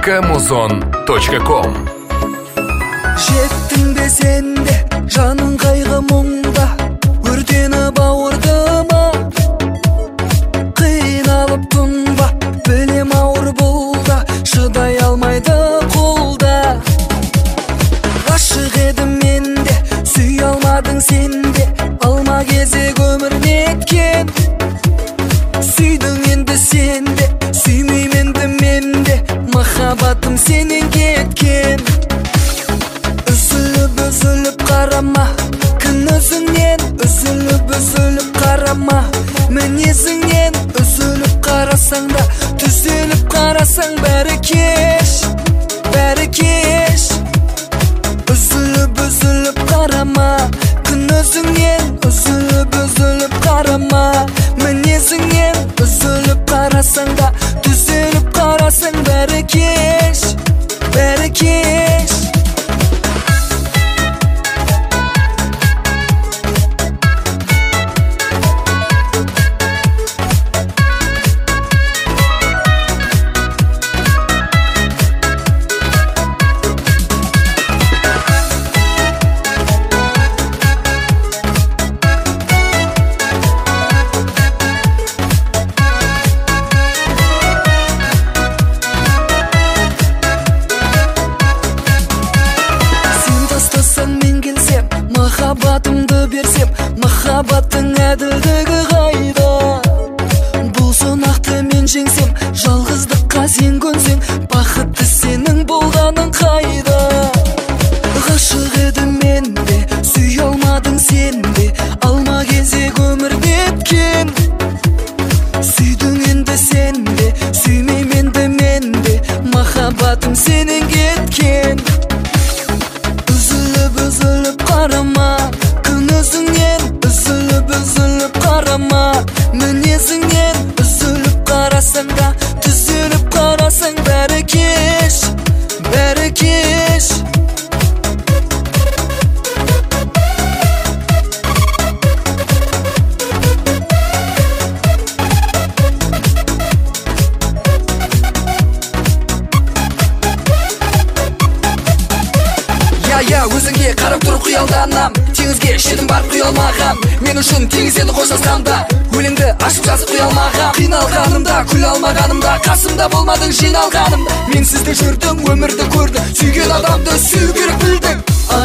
muzon.com. Жеттің бе сен де жаның қайғы мұңда, өртеніп ауырдыма, қиналып тұнба, білем ауыр бұлда, шыдай алмайды қолда. Ғашық едім мен де, сүй алмадың сен де, алма кезек өмір неткен. Сүйдің енді сен де, сүймеймін енді мен де, махаббатым сенен кеткен. Үзіліп қарама, күн өзіңнен, үзіліп қарама, мінезіңнен, үзіліп қарасаң да, түзеліп қарасаң бәрі кеш, бәрі кеш. Үзіліп қарама, күн өзіңнен, үзіліп қарама, мінезіңнен, үзіліп қарасаң да, түзеліп қарасаң бәрі кеш, бәрі кеш. Махаббатымды берсем, махаббаттың әділдігі қайда? Бұл сонақты мен жеңсем, жалғыздыққа сен көнсең, бақытты сенің болғаның қайда? Ғашық едім мен де, сүй алмадың сен де, алма кезек өмір неткен. Сүйдің енді сен де, сүймеймін енді мен де, махаббатым сенен кеткен. Үзіліп қарама, күн өзіңнен, үзіліп қарама, мінезіңнен, үзіліп қарасаң да, түзеліп қарасаң бәрі кеш, бәрі кеш. Өзіңе қарап тұрып қиялданам, теңізге шетім барып құялмағам. Мен үшін теңіз еді қоштасқанда, өлеңді ашып жазып құялмағам. Қиналғанымда, күл алмағанымда, қасымда болмадың жиналғанымда. Мен сізді жүрдім, өмірді көрдім, сүйген адамды сүю керек білдің.